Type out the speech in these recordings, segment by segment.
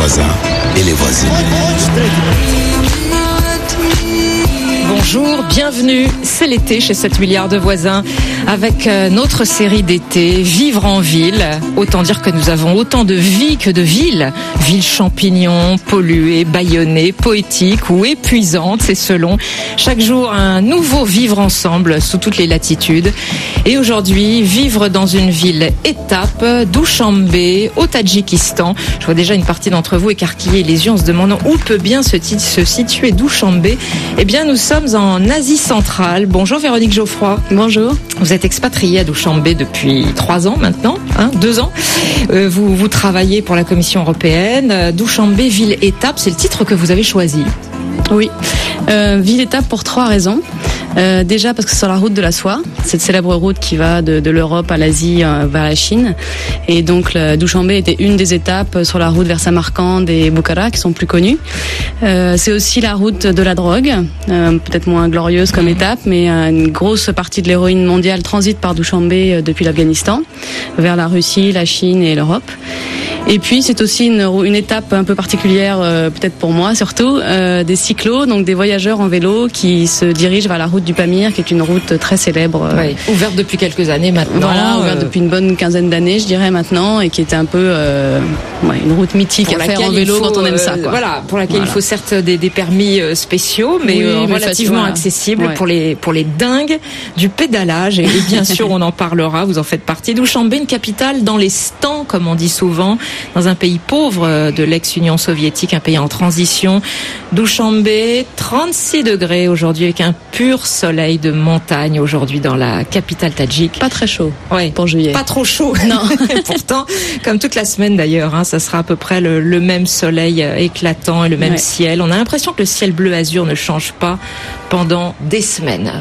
voisins et les voisines. Bonjour, bienvenue, c'est l'été chez 7 milliards de voisins avec notre série d'été, Vivre en ville. Autant dire que nous avons autant de vie que de ville. Ville champignon, polluée, bâillonnée, poétique ou épuisante, c'est selon. Chaque jour, un nouveau vivre ensemble sous toutes les latitudes. Et aujourd'hui, vivre dans une ville étape, Douchanbé, au Tadjikistan. Je vois déjà une partie d'entre vous écarquiller les yeux en se demandant où peut bien se situer Douchanbé. Eh bien, nous sommes en Asie centrale. Bonjour Véronique Geoffroy. Bonjour. Vous êtes expatriée à Douchanbé depuis 3 ans maintenant, 2 ans. Vous travaillez pour la Commission européenne. Douchanbé, ville-étape, c'est le titre que vous avez choisi. Oui, ville-étape pour 3 raisons. Déjà parce que c'est sur la route de la soie, cette célèbre route qui va de l'Europe à l'Asie vers la Chine. Et donc Douchanbé était une des étapes sur la route vers Samarcande et Bukhara qui sont plus connues. C'est aussi la route de la drogue, peut-être moins glorieuse comme étape, mais une grosse partie de l'héroïne mondiale transite par Douchanbé depuis l'Afghanistan vers la Russie, la Chine et l'Europe. Et puis c'est aussi une étape un peu particulière, peut-être pour moi surtout, des cyclos, donc des voyageurs en vélo qui se dirigent vers la route du Pamir, qui est une route très célèbre. Oui, ouverte depuis quelques années maintenant. Voilà, ouverte depuis une bonne quinzaine d'années, je dirais maintenant, et qui était un peu une route mythique à faire en vélo quand on aime ça. Quoi. Voilà, pour laquelle il faut certes des permis spéciaux, mais relativement accessibles pour les dingues du pédalage. Et bien sûr, on en parlera, vous en faites partie. Douchanbé, une capitale dans les stans, comme on dit souvent, dans un pays pauvre de l'ex-Union soviétique, un pays en transition. Douchanbé, 36 degrés aujourd'hui avec un pur soleil de montagne aujourd'hui dans la capitale tadjik. Pas très chaud ouais, pour juillet. Pas trop chaud. Non. Pourtant, comme toute la semaine d'ailleurs, ça sera à peu près le même soleil éclatant et le même ciel. On a l'impression que le ciel bleu azur ne change pas pendant des semaines.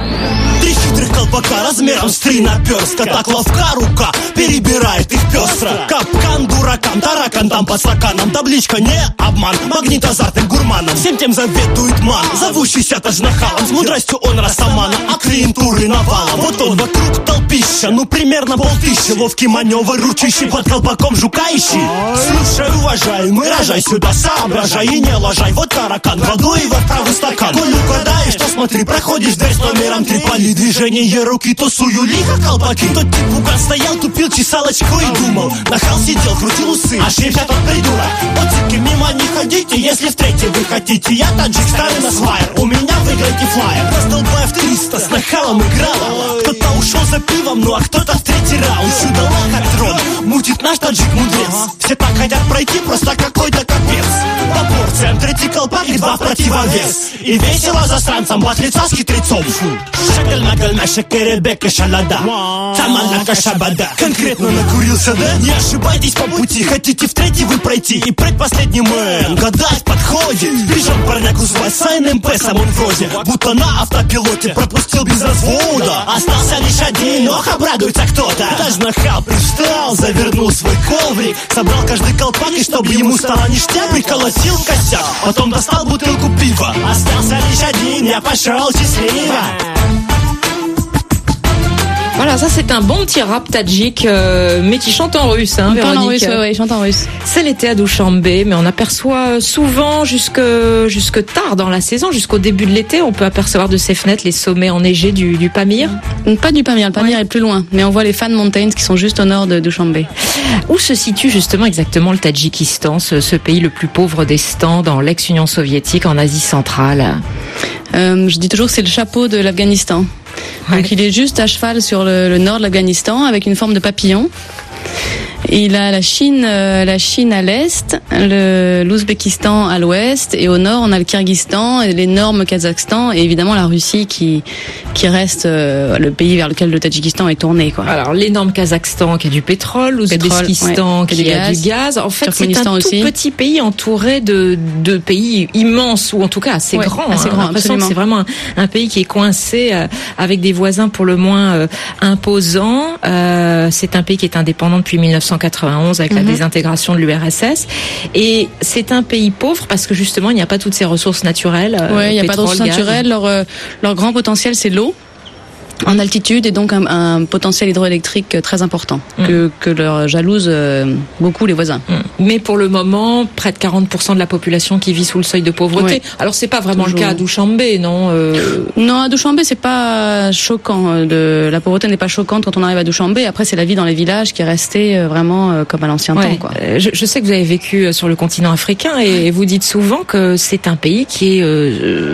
Колпака размером с 3 наперстка. Так ловка рука перебирает их пестро. Капкан дуракам, таракан там под стаканом. Табличка не обман, магнит азартным гурманом. Всем тем заветует ман, зовущийся тажнахалом. С мудростью он растамана, а клиентуры навалом. Вот он вокруг толпища, примерно 5000. Ловкий маневр, ручищий под колпаком жука ищи. Слушай, уважаемый, рожай сюда, соображай и не лажай. Вот таракан, водой во вправый стакан. Коль угадаешь, то смотри, проходишь дверь с номером 3. Поли движение руки, то сую лихо колпаки. Тот тип угад стоял, тупил, чесал очко и думал. Нахал сидел, крутил усы, ошибся тот придурок. Отсыки мимо не ходите, если в третий вы хотите. Я таджик, старый насвайер, у меня выиграйте флайер. Раздолбая в 300, с нахалом играла. Кто-то ушел за пивом, ну а кто-то в 3-й раунд. Чудо как трон, мутит наш таджик мудрец. Все так хотят пройти, просто какой-то капец. По порциям 3-й колпак и 2 в противовес. И весело засранцам, от лица с хитрецом. Шакаль нагаль наша Керебека шалада, тамалака шабада. Конкретно накурился, да? Не ошибайтесь по пути. Хотите в 3-й вы пройти и предпоследний мэн. Гадать в подходе. Прижал парняку звать Сайн МП, сам он вроде будто на автопилоте. Пропустил без развода. Остался лишь один, ох, обрадуется кто-то. Даже нахал привстал, завернул свой коврик. Собрал каждый колпак, и чтобы ему стало ништяк, приколотил в косяк. Потом достал бутылку пива. Остался лишь один, я пошел счастливо. Voilà, ça c'est un bon petit rap tadjik, mais qui chante en russe, Véronique. En russe, il chante en russe. C'est l'été à Douchanbé, mais on aperçoit souvent jusque tard dans la saison, jusqu'au début de l'été, on peut apercevoir de ses fenêtres les sommets enneigés du Pamir. Pas du Pamir, le Pamir est plus loin, mais on voit les Fan Mountains qui sont juste au nord de Douchanbé. Où se situe justement exactement le Tadjikistan, ce pays le plus pauvre des stans dans l'ex-Union soviétique en Asie centrale? Je dis toujours que c'est le chapeau de l'Afghanistan. Donc il est juste à cheval sur le nord de l'Afghanistan avec une forme de papillon. Il a la Chine à l'est, l'Ouzbékistan à l'ouest, et au nord on a le Kyrgyzstan et l'énorme Kazakhstan, et évidemment la Russie qui reste le pays vers lequel le Tadjikistan est tourné, quoi. Alors l'énorme Kazakhstan qui a du pétrole, l'Ouzbékistan qui a du gaz. En fait, c'est un tout petit pays entouré de pays immenses, ou en tout cas assez grands. Assez grand, absolument. C'est vraiment un pays qui est coincé avec des voisins pour le moins imposants. C'est un pays qui est indépendant depuis 1991 avec la désintégration de l'URSS, et c'est un pays pauvre parce que justement il n'y a pas toutes ces ressources naturelles. Il n'y a pas de ressources naturelles. Leur grand potentiel, c'est l'eau. en altitude et donc un potentiel hydroélectrique très important que leur jalousent beaucoup les voisins. Mais pour le moment, près de 40% de la population qui vit sous le seuil de pauvreté. Oui. Alors c'est pas vraiment le cas à Douchambé, non Non, à Douchambé c'est pas choquant. La pauvreté n'est pas choquante quand on arrive à Douchambé. Après c'est la vie dans les villages qui est restée vraiment comme à l'ancien temps, quoi. Je sais que vous avez vécu sur le continent africain et vous dites souvent que c'est un pays qui est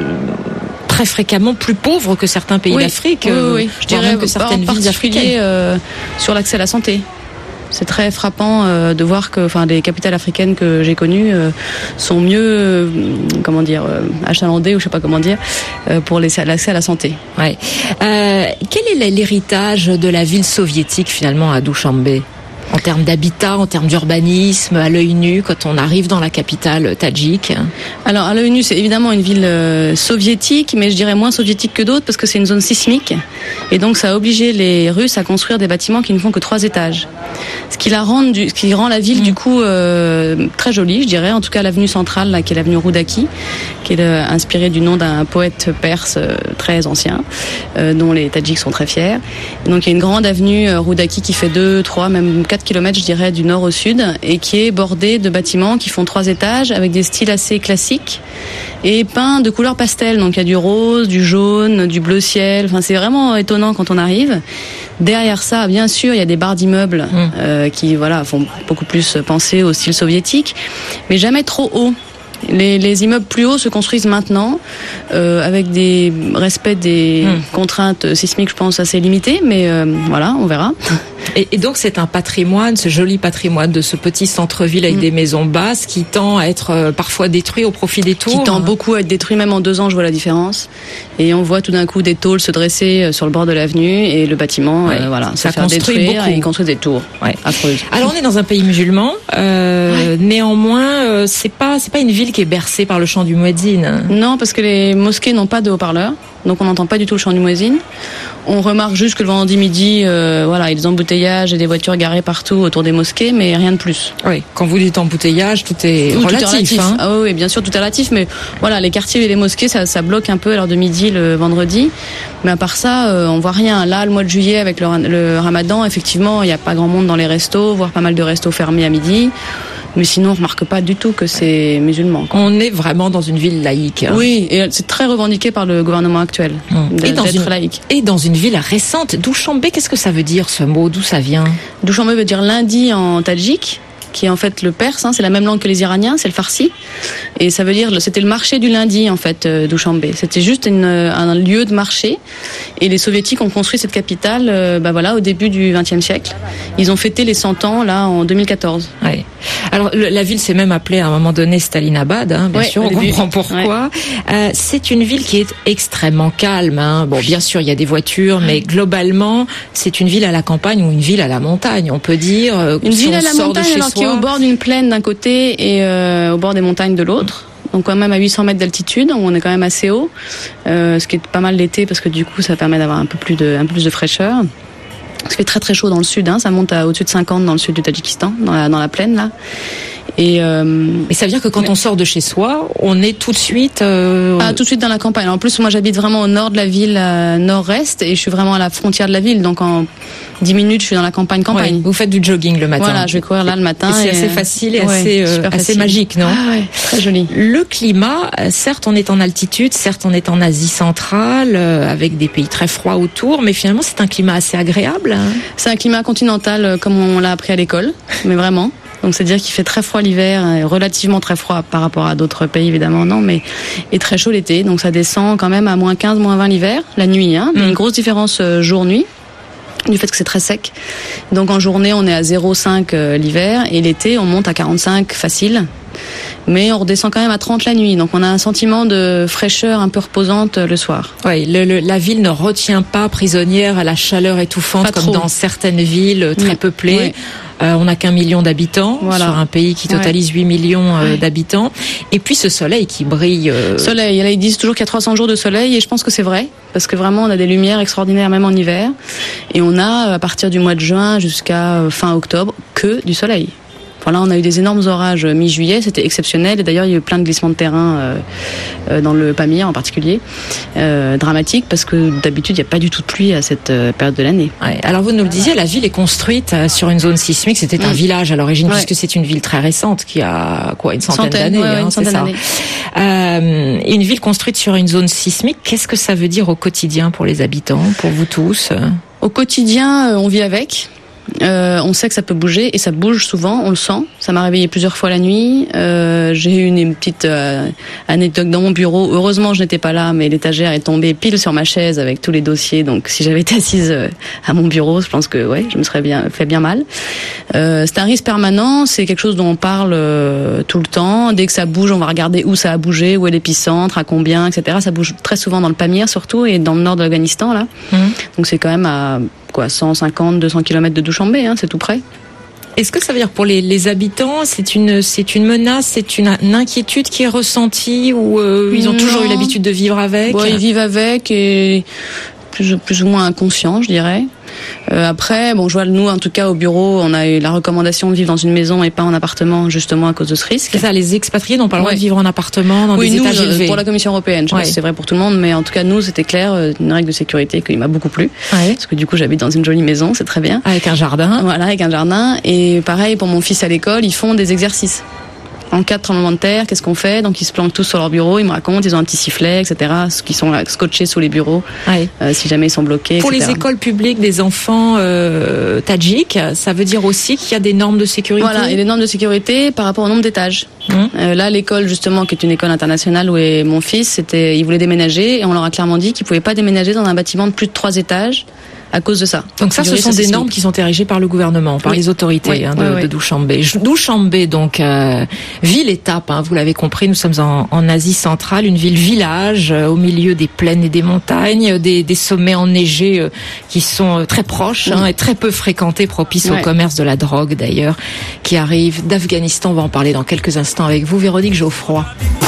très fréquemment plus pauvre que certains pays d'Afrique. Oui. Je dirais même que certaines villes africaines. Sur l'accès à la santé. C'est très frappant de voir que, les capitales africaines que j'ai connues sont mieux, achalandées ou je sais pas comment dire, pour l'accès à la santé. Ouais. Quel est l'héritage de la ville soviétique finalement à Douchambé ? En termes d'habitat, en termes d'urbanisme, à l'œil nu, quand on arrive dans la capitale tadjik? Alors, à l'œil nu, c'est évidemment une ville soviétique, mais je dirais moins soviétique que d'autres parce que c'est une zone sismique. Et donc, ça a obligé les Russes à construire des bâtiments qui ne font que 3 étages. Ce qui rend la ville, du coup, très jolie, je dirais. En tout cas, l'avenue centrale, là, qui est l'avenue Roudaki, qui est inspirée du nom d'un poète perse très ancien, dont les Tadjiks sont très fiers. Et donc, il y a une grande avenue Roudaki qui fait 2, 3, même 4 kilomètres, je dirais, du nord au sud, et qui est bordée de bâtiments qui font 3 étages avec des styles assez classiques et peints de couleurs pastel. Donc il y a du rose, du jaune, du bleu ciel. C'est vraiment étonnant quand on arrive. Derrière ça, bien sûr, il y a des barres d'immeubles qui font beaucoup plus penser au style soviétique, mais jamais trop haut. Les immeubles plus hauts se construisent maintenant avec des respect des contraintes sismiques, je pense, assez limitées, mais on verra. Et donc c'est un patrimoine, ce joli patrimoine de ce petit centre-ville avec des maisons basses qui tend à être parfois détruit au profit des tours. Qui tend beaucoup à être détruit, même en 2 ans, je vois la différence. Et on voit tout d'un coup des tôles se dresser sur le bord de l'avenue et le bâtiment, se faire détruire et ils construisent des tours affreuses. Alors on est dans un pays musulman, néanmoins c'est pas une ville qui est bercée par le chant du muezzin. Non, parce que les mosquées n'ont pas de haut-parleurs. Donc on n'entend pas du tout le chant du muezzin. On remarque juste que le vendredi midi, il y a des embouteillages et des voitures garées partout autour des mosquées, mais rien de plus. Oui, quand vous dites embouteillage, tout est relatif. Hein. Ah oui, bien sûr, tout est relatif, mais les quartiers et les mosquées, ça bloque un peu à l'heure de midi le vendredi. Mais à part ça, on voit rien. Là, le mois de juillet, avec le ramadan, effectivement, il n'y a pas grand monde dans les restos, voire pas mal de restos fermés à midi. Mais sinon, on ne remarque pas du tout que c'est musulman, quoi. On est vraiment dans une ville laïque. Hein. Oui, et c'est très revendiqué par le gouvernement actuel d'être laïque. Et dans une ville récente, Douchambé, qu'est-ce que ça veut dire ce mot? D'où ça vient? Douchambé veut dire lundi en tadjik, qui est en fait le perse, c'est la même langue que les Iraniens, c'est le farsi. Et ça veut dire, c'était le marché du lundi, en fait, Douchambé. C'était juste un lieu de marché. Et les soviétiques ont construit cette capitale, au début du XXe siècle. Ils ont fêté les 100 ans, là, en 2014. Ouais. Alors, la ville s'est même appelée à un moment donné Stalinabad, bien sûr, on comprend pourquoi. Ouais. C'est une ville qui est extrêmement calme, Bon, bien sûr, il y a des voitures, mais globalement, c'est une ville à la campagne ou une ville à la montagne, on peut dire. Une ville à la montagne, qui est au bord d'une plaine d'un côté et au bord des montagnes de l'autre. Donc quand même à 800 mètres d'altitude, on est quand même assez haut, ce qui est pas mal l'été parce que du coup ça permet d'avoir un peu plus de fraîcheur. Il fait très très chaud dans le sud, ça monte à au-dessus de 50 dans le sud du Tadjikistan, dans la plaine là. Et ça veut dire que quand on sort de chez soi, on est tout de suite tout de suite dans la campagne. En plus, moi j'habite vraiment au nord de la ville, nord-est, et je suis vraiment à la frontière de la ville. Donc en 10 minutes, je suis dans la campagne. Ouais, vous faites du jogging le matin. Voilà, je vais courir là le matin. Et c'est assez facile et assez magique, non? Ah ouais, très joli. Le climat, certes on est en altitude, certes on est en Asie centrale, avec des pays très froids autour, mais finalement c'est un climat assez agréable. C'est un climat continental comme on l'a appris à l'école, mais vraiment. Donc c'est-à-dire qu'il fait très froid l'hiver, relativement très froid par rapport à d'autres pays évidemment, et très chaud l'été. Donc ça descend quand même à moins 15, moins 20 l'hiver, la nuit. Mais une grosse différence jour-nuit, du fait que c'est très sec. Donc en journée on est à 0,5 l'hiver, et l'été on monte à 45 facile. Mais on redescend quand même à 30 la nuit. Donc on a un sentiment de fraîcheur un peu reposante le soir. Oui, la ville ne retient pas prisonnière à la chaleur étouffante comme dans certaines villes très peuplées. Oui. On n'a qu'1 million d'habitants sur un pays qui totalise 8 millions d'habitants. Et puis ce soleil qui brille. Soleil, là ils disent toujours qu'il y a 300 jours de soleil, et je pense que c'est vrai. Parce que vraiment on a des lumières extraordinaires même en hiver. Et on a à partir du mois de juin jusqu'à fin octobre que du soleil. Voilà, on a eu des énormes orages mi-juillet, c'était exceptionnel. Et d'ailleurs, il y a eu plein de glissements de terrain dans le Pamir en particulier, dramatique, parce que d'habitude, il n'y a pas du tout de pluie à cette période de l'année. Ouais. Alors vous nous le disiez, la ville est construite sur une zone sismique. C'était un village à l'origine, puisque c'est une ville très récente qui a une centaine d'années. Une centaine d'années. Une ville construite sur une zone sismique. Qu'est-ce que ça veut dire au quotidien pour les habitants, pour vous tous? Au quotidien, on vit avec. On sait que ça peut bouger et ça bouge souvent, on le sent. Ça m'a réveillée plusieurs fois la nuit. J'ai eu une petite anecdote dans mon bureau. Heureusement, je n'étais pas là, mais l'étagère est tombée pile sur ma chaise avec tous les dossiers. Donc, si j'avais été assise à mon bureau, je pense que je me serais fait bien mal. C'est un risque permanent. C'est quelque chose dont on parle tout le temps. Dès que ça bouge, on va regarder où ça a bougé, où est l'épicentre, à combien, etc. Ça bouge très souvent dans le Pamir surtout et dans le nord de l'Afghanistan là. Donc, c'est quand même à 150, 200 km de Douchambé, c'est tout près. Est-ce que ça veut dire pour les habitants, c'est une menace, c'est une inquiétude qui est ressentie ou ils ont toujours eu l'habitude de vivre avec? Ils vivent avec et plus ou moins inconscients, je dirais. Après, je vois, nous, en tout cas, au bureau, on a eu la recommandation de vivre dans une maison et pas en appartement, justement, à cause de ce risque. C'est ça, les expatriés n'ont pas le droit de vivre en appartement, dans des étages élevés. Pour la Commission européenne, je sais pas si c'est vrai pour tout le monde, mais en tout cas, nous, c'était clair, une règle de sécurité qui m'a beaucoup plu. Parce que du coup, j'habite dans une jolie maison, c'est très bien. Avec un jardin. Voilà, avec un jardin. Et pareil, pour mon fils à l'école, ils font des exercices. En cas de tremblement de terre, qu'est-ce qu'on fait? Donc ils se planquent tous sur leur bureau, ils me racontent, ils ont un petit sifflet, etc. Qui sont scotchés sous les bureaux, si jamais ils sont bloqués. Pour etc. les écoles publiques des enfants tadjiks, ça veut dire aussi qu'il y a des normes de sécurité. Voilà, et les normes de sécurité par rapport au nombre d'étages. Là, l'école justement, qui est une école internationale où est mon fils, ils voulaient déménager et on leur a clairement dit qu'ils pouvaient pas déménager dans un bâtiment de plus de 3 étages. À cause de ça. Donc ça, ce sont des normes qui sont érigées par le gouvernement, par les autorités de Douchambé. Douchambé, donc ville-étape, vous l'avez compris, nous sommes en Asie centrale, une ville-village au milieu des plaines et des montagnes, des sommets enneigés qui sont très proches et très peu fréquentés, propices au commerce de la drogue d'ailleurs, qui arrive d'Afghanistan. On va en parler dans quelques instants avec vous, Véronique Geoffroy.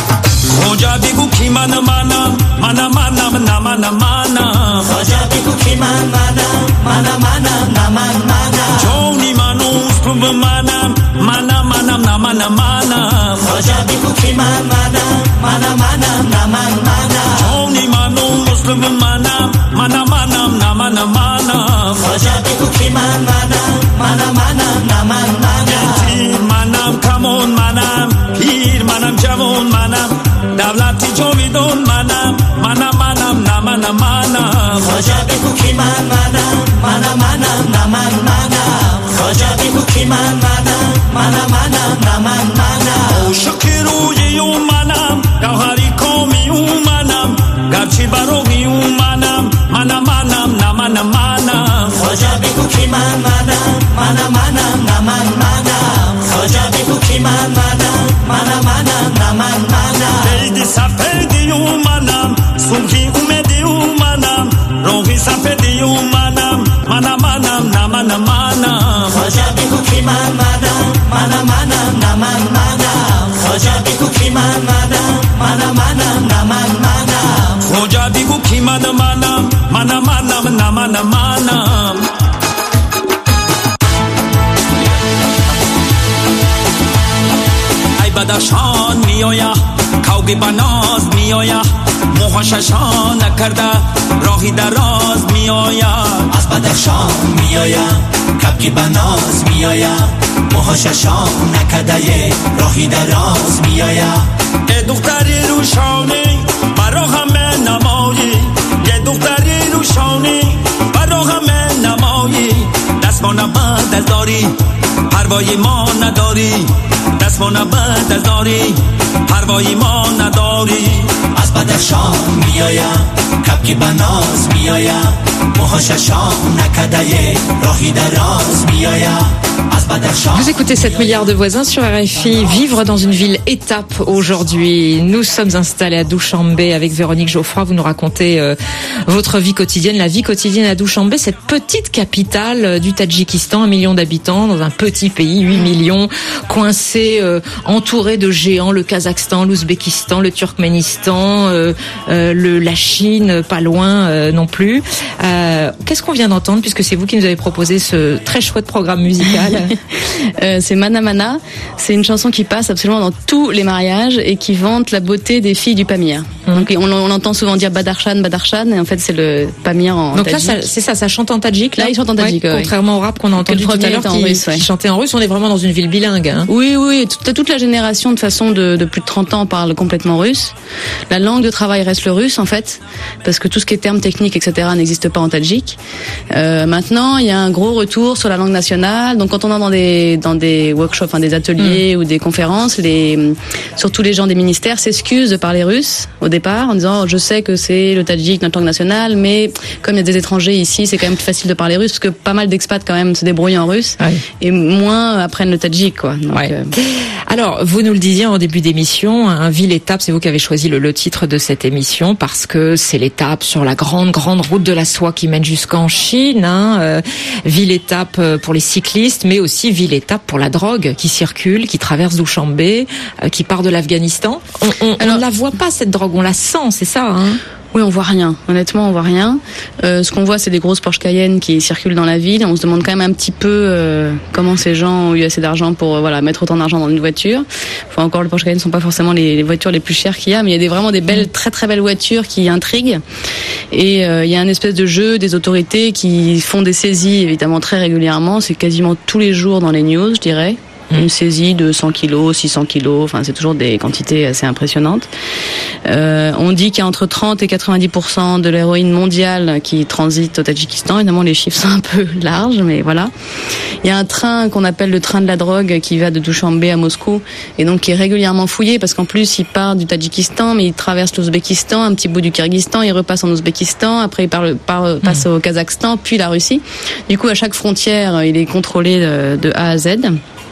Davlati jovidon manam manam manam namanam manam Khoja begu ki manam manam manam naman manam Khoja begu ki manam manam manam naman manam O shakiru yu manam gawhari komi yu manam garchi barogi yu manam manam manam namanam manam Khoja begu ki manam manam manam naman manam Khoja begu ki manam manam manam naman manam Sapedi umanam, sumhi umedi umanam, rohi sapedi umanam, manam manam namanam manam. Khoja begu ki manam, manam manam naman manam. Khoja begu ki manam, manam manam naman manam. Khoja begu ki manam, manam manam namanam manam. Ay badashan miyoya. کاوگی بناز میآیا موهاششان نکرده راهی دراز میآیا از بدخشان میآیا کاوگی بناز میآیا موهاششان نکرده راهی دراز میآیا ای دختری روشانی برا همه نمایی ای دختری روشانی برا همه نمایی دستمان بند از داری پروای ما نداری دستمان بند از داری پروایی ما نداری از بدخشان میایم کبکی بناز میایم موهاششان نکده راهی دراز میایم از بدخشان. Vous écoutez 7 milliards de voisins sur RFI, vivre dans une ville étape aujourd'hui. Nous sommes installés à Douchambé avec Véronique Geoffroy. Vous nous racontez votre vie quotidienne, la vie quotidienne à Douchambé, cette petite capitale du Tadjikistan, 1 million d'habitants, dans un petit 6 pays, 8 millions, coincés, entourés de géants, le Kazakhstan, l'Ouzbékistan, le Turkménistan, la Chine, pas loin non plus. Qu'est-ce qu'on vient d'entendre, puisque c'est vous qui nous avez proposé ce très chouette programme musical? C'est Mana Mana. C'est une chanson qui passe absolument dans tous les mariages et qui vante la beauté des filles du Pamir. Donc on entend souvent dire Badakhshan, Badakhshan, et en fait c'est le Pamir en donc tadjik. Là, c'est ça chante en tadjik. Là, ils chantent en tadjik, ouais. Contrairement au rap qu'on a entendu tout à l'heure qui chantait en russe. On est vraiment dans une ville bilingue. Hein. Oui. Toute la génération de façon de plus de 30 ans parle complètement russe. La langue de travail reste le russe en fait, parce que tout ce qui est termes techniques, etc. n'existe pas en tadjik. Maintenant, il y a un gros retour sur la langue nationale. Donc quand on est dans des workshops, des ateliers ou des conférences, surtout les gens des ministères s'excusent de parler russe au départ en disant je sais que c'est le tadjik notre langue nationale, mais comme il y a des étrangers ici, c'est quand même plus facile de parler russe parce que pas mal d'expats quand même se débrouillent en russe et moins apprennent le tadjik quoi. Donc, Alors vous nous le disiez en début d'émission, ville-étape, c'est vous qui avez choisi le titre de cette émission parce que c'est l'étape sur la grande route de la soie qui mène jusqu'en Chine. Ville-étape pour les cyclistes, mais aussi ville-étape pour la drogue qui circule, qui traverse Douchanbé, qui part de l'Afghanistan. On ne la voit pas cette drogue, on la sent, c'est ça Oui, on voit rien. Honnêtement, on voit rien. Ce qu'on voit, c'est des grosses Porsche Cayenne qui circulent dans la ville. On se demande quand même un petit peu comment ces gens ont eu assez d'argent pour mettre autant d'argent dans une voiture. Enfin, encore, les Porsche Cayenne ne sont pas forcément les voitures les plus chères qu'il y a, mais il y a vraiment des belles, très très belles voitures qui intriguent. Et il y a un espèce de jeu des autorités qui font des saisies, évidemment, très régulièrement. C'est quasiment tous les jours dans les news, je dirais. Une saisie de 100 kilos, 600 kilos, enfin c'est toujours des quantités assez impressionnantes. On dit qu'il y a entre 30 et 90% de l'héroïne mondiale qui transite au Tadjikistan. Évidemment, les chiffres sont un peu larges, mais voilà. Il y a un train qu'on appelle le train de la drogue qui va de Douchanbé à Moscou et donc qui est régulièrement fouillé parce qu'en plus il part du Tadjikistan, mais il traverse l'Ouzbékistan, un petit bout du Kyrgyzstan, il repasse en Ouzbékistan, après il passe au Kazakhstan, puis la Russie. Du coup, à chaque frontière, il est contrôlé de A à Z.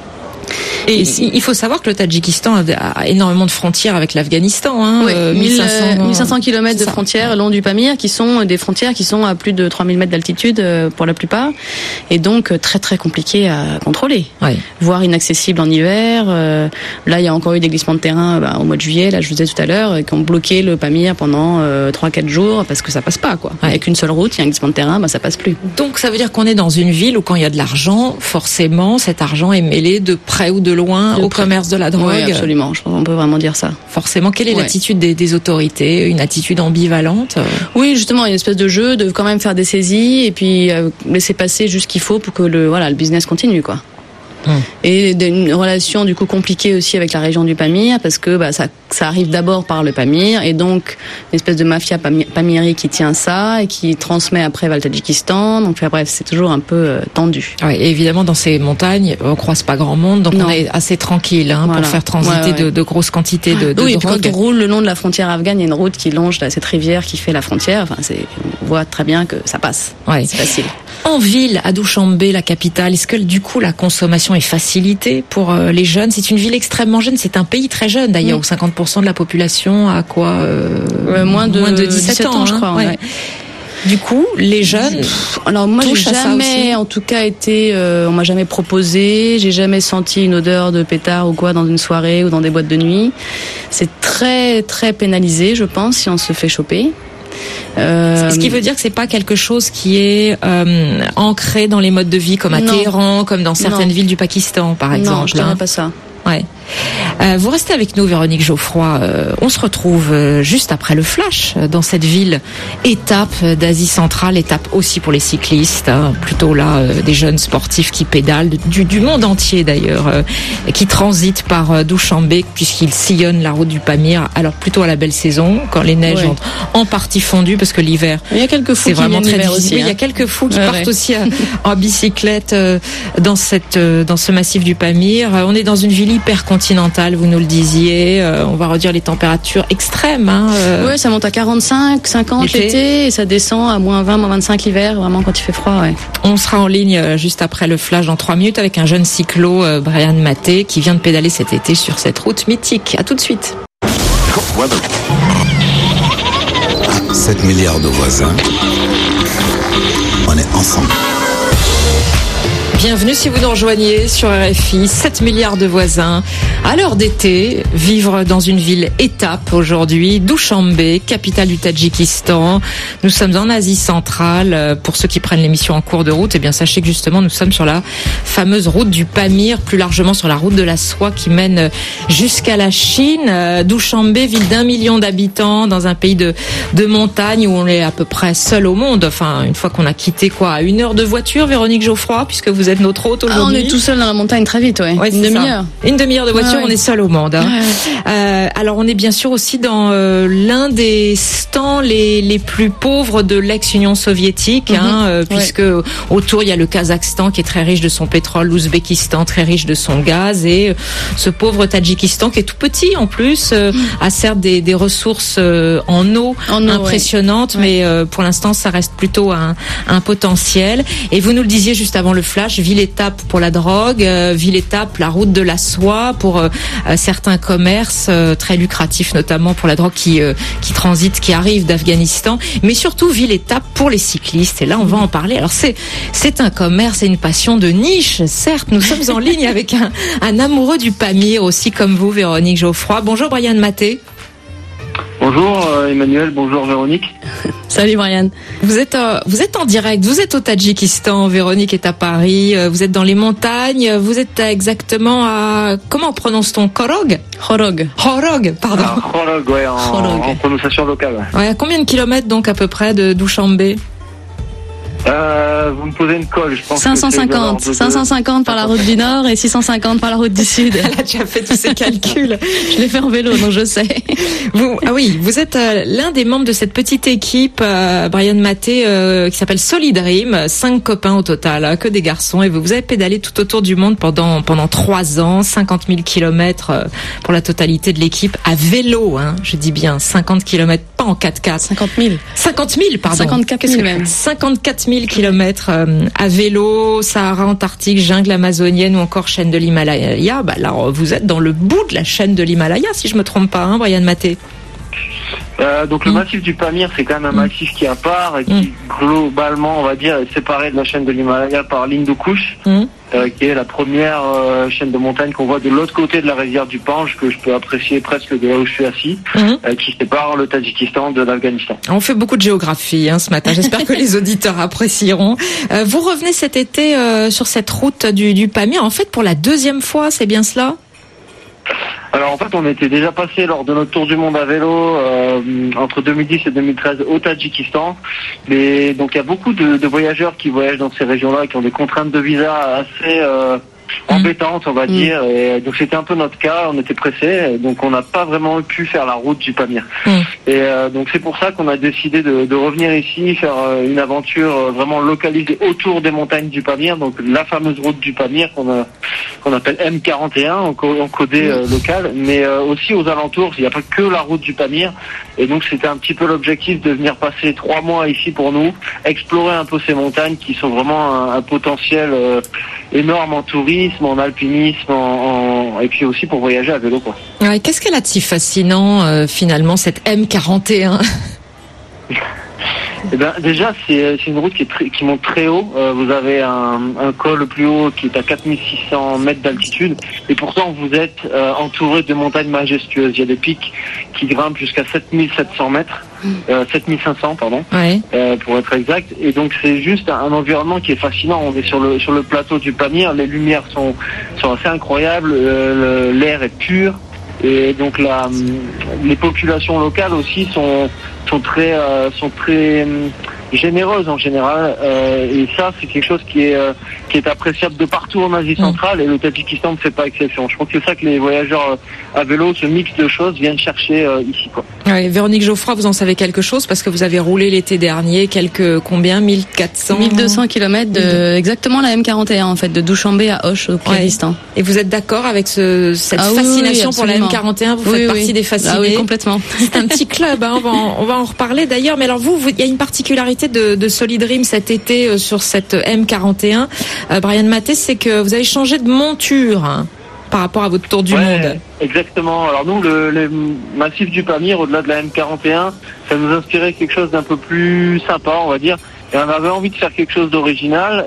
Et il faut savoir que le Tadjikistan a énormément de frontières avec l'Afghanistan. 1500 km de frontières long du Pamir, qui sont des frontières qui sont à plus de 3000 mètres d'altitude pour la plupart, et donc très très compliqué à contrôler, voire inaccessible en hiver. Là, il y a encore eu des glissements de terrain au mois de juillet, là je vous disais tout à l'heure, qui ont bloqué le Pamir pendant 3-4 jours parce que ça passe pas quoi. Avec une seule route, il y a un glissement de terrain, ça passe plus. Donc ça veut dire qu'on est dans une ville où quand il y a de l'argent, forcément cet argent est mêlé de près ou de loin au commerce de la drogue. Oui, absolument. Je pense qu'on peut vraiment dire ça. Forcément. Quelle est l'attitude des autorités? Une attitude ambivalente? Oui, justement, une espèce de jeu de quand même faire des saisies et puis laisser passer juste ce qu'il faut pour que le business continue, quoi. Et une relation du coup compliquée aussi avec la région du Pamir parce que ça arrive d'abord par le Pamir et donc une espèce de mafia pamiri qui tient ça et qui transmet après vers le Tadjikistan. Donc bref, c'est toujours un peu tendu. Oui, et évidemment dans ces montagnes, on croise pas grand monde, donc on est assez tranquille pour faire transiter de grosses quantités de drogue. Et puis quand on roule le long de la frontière afghane, il y a une route qui longe cette rivière qui fait la frontière. Enfin, on voit très bien que ça passe. C'est facile. En ville, à Douchanbé, la capitale, est-ce que du coup la consommation est facilitée pour les jeunes? C'est une ville extrêmement jeune, c'est un pays très jeune d'ailleurs, où 50% de la population a quoi moins de 17 ans, je crois. Du coup, les jeunes. Alors moi, j'ai jamais, en tout cas, on m'a jamais proposé, j'ai jamais senti une odeur de pétard ou quoi dans une soirée ou dans des boîtes de nuit. C'est très très pénalisé, je pense, si on se fait choper. Ce qui veut dire que c'est pas quelque chose qui est ancré dans les modes de vie comme à Téhéran, comme dans certaines villes du Pakistan, par exemple. Non, je dirais pas ça. Vous restez avec nous, Véronique Geoffroy. On se retrouve juste après le flash dans cette ville, étape d'Asie centrale, étape aussi pour les cyclistes, plutôt là des jeunes sportifs qui pédalent du monde entier d'ailleurs, qui transitent par Douchanbé puisqu'ils sillonnent la route du Pamir. Alors plutôt à la belle saison, quand les neiges ont en partie fondu, parce que l'hiver, il y a quelques fous c'est vraiment très difficile. Aussi, il y a quelques fous qui partent aussi en bicyclette dans ce massif du Pamir. On est dans une ville hyper continentale, vous nous le disiez. On va redire les températures extrêmes. Oui, ça monte à 45, 50 l'été et ça descend à moins 20, moins 25 l'hiver, vraiment quand il fait froid. On sera en ligne juste après le flash dans 3 minutes avec un jeune cyclo, Brian Maté, qui vient de pédaler cet été sur cette route mythique. À tout de suite. 7 milliards de voisins. On est ensemble. Bienvenue si vous nous rejoignez sur RFI, 7 milliards de voisins. À l'heure d'été, vivre dans une ville étape aujourd'hui, Douchanbe, capitale du Tadjikistan. Nous sommes en Asie centrale. Pour ceux qui prennent l'émission en cours de route, eh bien sachez que justement nous sommes sur la fameuse route du Pamir, plus largement sur la route de la soie qui mène jusqu'à la Chine. Douchanbe, ville d'1 million d'habitants dans un pays de montagne où on est à peu près seul au monde. Enfin, une fois qu'on a quitté à 1 heure de voiture, Véronique Geoffroy, puisque vous êtes notre hôte aujourd'hui. On est tout seul dans la montagne très vite, ouais. Une demi-heure. Une demi-heure de voiture, on est seul au monde. Hein. Alors on est bien sûr aussi dans l'un des stands les plus pauvres de l'ex-Union soviétique, puisque autour il y a le Kazakhstan qui est très riche de son pétrole, l'Ouzbékistan très riche de son gaz, et ce pauvre Tadjikistan qui est tout petit en plus, a certes des ressources en eau impressionnantes, mais pour l'instant ça reste plutôt un potentiel. Et vous nous le disiez juste avant le flash, ville-étape pour la drogue, ville-étape la route de la soie pour certains commerces très lucratifs, notamment pour la drogue qui transite, qui arrive d'Afghanistan, mais surtout ville-étape pour les cyclistes. Et là, on va en parler. Alors c'est un commerce et une passion de niche, certes. Nous sommes en ligne avec un amoureux du Pamir aussi, comme vous, Véronique Geoffroy. Bonjour Brian Maté. Bonjour Emmanuel, bonjour Véronique. Salut Brian. Vous êtes en direct, vous êtes au Tadjikistan, Véronique est à Paris, vous êtes dans les montagnes, vous êtes exactement à... Comment prononce-t-on? Khorog, pardon. Khorog, ouais, en prononciation locale. Ouais, à combien de kilomètres donc à peu près de Douchanbe? Vous me posez une colle, je pense. 550 par la route du Nord et 650 par la route du Sud. Elle a déjà fait tous ses calculs. Je l'ai fait en vélo, donc je sais. Vous êtes l'un des membres de cette petite équipe, Brian Maté, qui s'appelle Solidream. 5 copains au total, que des garçons. Et vous avez pédalé tout autour du monde pendant 3 ans, 50 000 kilomètres pour la totalité de l'équipe à vélo. Je dis bien 50 kilomètres, pas en 4x4. 50 000. 50 000, pardon. 54 000 même. 54 000 kilomètres à vélo, Sahara Antarctique, jungle amazonienne ou encore chaîne de l'Himalaya. Là, vous êtes dans le bout de la chaîne de l'Himalaya, si je me trompe pas, Brian Maté. Donc le massif du Pamir, c'est quand même un massif qui est à part et qui globalement, on va dire, est séparé de la chaîne de l'Himalaya par l'Hindu Kush, qui est la première chaîne de montagne qu'on voit de l'autre côté de la rivière du Panj, que je peux apprécier presque de là où je suis assis, qui sépare le Tadjikistan de l'Afghanistan. On fait beaucoup de géographie ce matin, j'espère que les auditeurs apprécieront. Vous revenez cet été sur cette route du Pamir, en fait pour la 2e fois, c'est bien cela? Alors en fait, on était déjà passé lors de notre tour du monde à vélo entre 2010 et 2013 au Tadjikistan. Mais donc il y a beaucoup de voyageurs qui voyagent dans ces régions-là, qui ont des contraintes de visa assez embêtantes, on va dire. Et donc c'était un peu notre cas, on était pressés, donc on n'a pas vraiment pu faire la route du Pamir. Et donc c'est pour ça qu'on a décidé de revenir ici, faire une aventure vraiment localisée autour des montagnes du Pamir, donc la fameuse route du Pamir qu'on appelle M41 en codé local, mais aussi aux alentours. Il n'y a pas que la route du Pamir, et donc c'était un petit peu l'objectif de venir passer 3 mois ici pour nous, explorer un peu ces montagnes qui sont vraiment un potentiel énorme en tourisme, en alpinisme, et puis aussi pour voyager à vélo, quoi. Ouais, qu'est-ce qu'elle a de si fascinant finalement cette M41? Eh ben, déjà, c'est une route qui monte très haut. Vous avez un col le plus haut qui est à 4600 mètres d'altitude. Et pourtant, vous êtes entouré de montagnes majestueuses. Il y a des pics qui grimpent jusqu'à 7700 mètres. 7500, pardon, pour être exact. Et donc, c'est juste un environnement qui est fascinant. On est sur le plateau du Pamir. Les lumières sont assez incroyables. L'air est pur. Et donc les populations locales aussi sont très généreuses en général, et ça c'est quelque chose qui est appréciable de partout en Asie centrale, et le Tadjikistan ne fait pas exception. Je pense que c'est ça que les voyageurs à vélo, ce mix de choses, viennent chercher ici, quoi. Ouais, Véronique Geoffroy, vous en savez quelque chose parce que vous avez roulé l'été dernier 1200 km exactement la M41 en fait, de Douchanbe à Osh au Kyrgyzstan. Et vous êtes d'accord avec cette fascination pour la M41? Vous faites partie des fascinés? Oui, complètement. C'est un petit club, on va en reparler d'ailleurs. Mais alors il y a une particularité de Solidream cet été sur cette M41, Brian Maté, c'est que vous avez changé de monture par rapport à votre tour du monde. Exactement. Alors nous, le massif du Pamir, au-delà de la M41, ça nous inspirait quelque chose d'un peu plus sympa, on va dire. Et on avait envie de faire quelque chose d'original.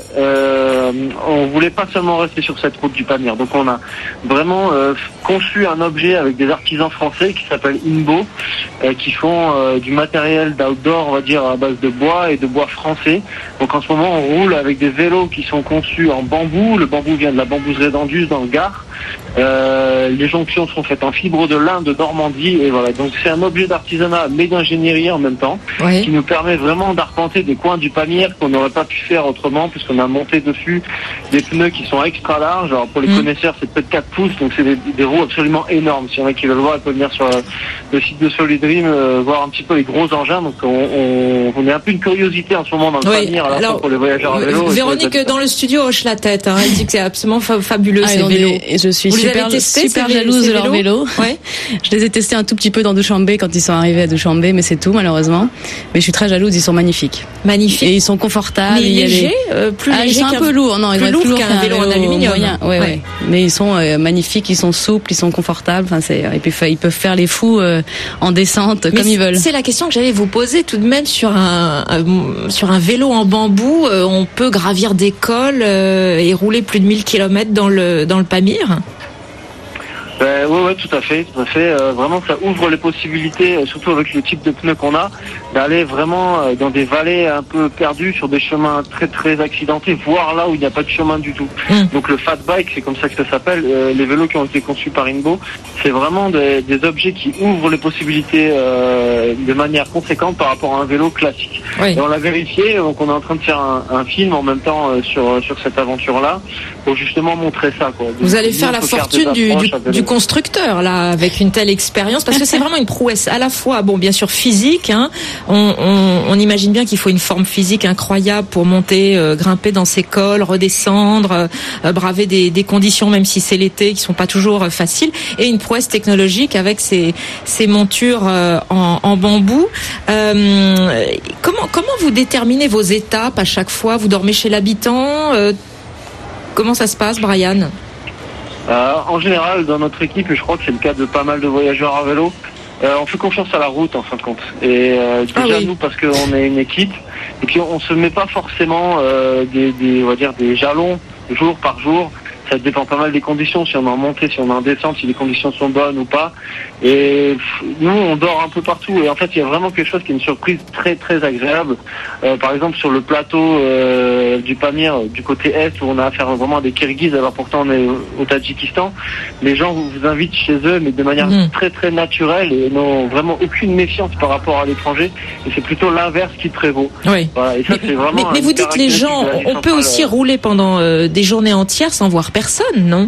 On voulait pas seulement rester sur cette route du Pamir. Donc on a vraiment conçu un objet avec des artisans français qui s'appelle Inbo, qui font du matériel d'outdoor, on va dire, à base de bois et de bois français. Donc en ce moment, on roule avec des vélos qui sont conçus en bambou. Le bambou vient de la bambouserie d'Anduze dans le Gard. Les jonctions sont faites en fibre de lin de Normandie et voilà. Donc c'est un objet d'artisanat mais d'ingénierie en même temps, qui nous permet vraiment d'arpenter des coins du Pamir qu'on n'aurait pas pu faire autrement, puisqu'on a monté dessus des pneus qui sont extra larges. Alors pour les connaisseurs, c'est peut-être 4 pouces, donc c'est des roues absolument énormes. S'il y en a qui veulent voir, ils peuvent venir sur le site de Solid Dream, voir un petit peu les gros engins. Donc on est un peu une curiosité en ce moment dans le Pamir, alors pour les voyageurs à vélo. Véronique dans le studio hoche la tête, hein. Elle dit que c'est absolument fabuleux ces vélos. Et je suis super jalouse de leurs vélos. Ouais. Je les ai testés un tout petit peu dans Douchambé quand ils sont arrivés à Douchambé, mais c'est tout malheureusement. Mais je suis très jalouse, ils sont magnifiques. Magnifiques. Et ils sont confortables. Mais légers, plus légers. Ils sont un peu lourds, non, ils vont être plus lourds qu'un vélo en aluminium. Ouais. Mais ils sont magnifiques, ils sont souples, ils sont confortables. Enfin, et puis ils peuvent faire les fous en descente comme ils veulent. C'est la question que j'allais vous poser tout de même sur un vélo en bambou. On peut gravir des cols et rouler plus de 1000 km dans le Pamir. Oui, tout à fait. Vraiment, ça ouvre les possibilités, surtout avec le type de pneus qu'on a, d'aller vraiment dans des vallées un peu perdues, sur des chemins très très accidentés, voire là où il n'y a pas de chemin du tout. Donc le fat bike, c'est comme ça que ça s'appelle. Les vélos qui ont été conçus par Inbo, c'est vraiment des objets qui ouvrent les possibilités de manière conséquente par rapport à un vélo classique. Et on l'a vérifié, donc on est en train de faire un film en même temps sur cette aventure-là, pour justement montrer ça, quoi. Vous allez faire la fortune du constructeur là, avec une telle expérience, parce que c'est vraiment une prouesse à la fois, bon, bien sûr physique, hein. On imagine bien qu'il faut une forme physique incroyable pour monter, grimper dans ces cols, redescendre, braver des conditions, même si c'est l'été, qui sont pas toujours faciles, et une prouesse technologique avec ces montures en bambou. Comment vous déterminez vos étapes à chaque fois? Vous dormez chez l'habitant? Comment ça se passe, Brian? En général, dans notre équipe, et je crois que c'est le cas de pas mal de voyageurs à vélo, on fait confiance à la route en fin de compte. Et nous, parce qu'on est une équipe, et puis on se met pas forcément des jalons jour par jour. Ça dépend pas mal des conditions, si on est en montée, si on est en descente, si les conditions sont bonnes ou pas. Et nous, on dort un peu partout. Et en fait, il y a vraiment quelque chose qui est une surprise très très agréable. Par exemple, sur le plateau du Pamir, du côté est, où on a affaire vraiment à des Kirghizes, alors pourtant on est au Tadjikistan, les gens vous invitent chez eux, mais de manière très très naturelle, et n'ont vraiment aucune méfiance par rapport à l'étranger. Et c'est plutôt l'inverse qui prévaut. Oui. Voilà, et ça, c'est vraiment mais vous dites les gens, on peut aussi rouler pendant des journées entières sans voir personne, non?